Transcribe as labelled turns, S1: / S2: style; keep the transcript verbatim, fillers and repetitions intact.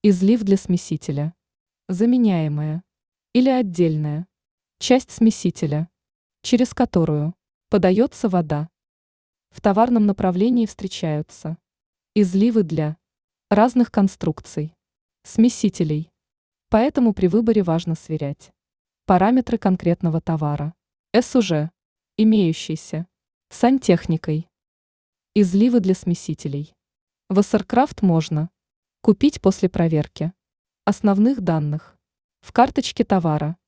S1: Излив для смесителя. Заменяемая или отдельная часть смесителя, через которую подается вода. В товарном направлении встречаются изливы для разных конструкций смесителей. Поэтому при выборе важно сверять параметры конкретного товара с уже имеющейся сантехникой. Изливы для смесителей. Вассеркрафт можно купить после проверки основных данных в карточке товара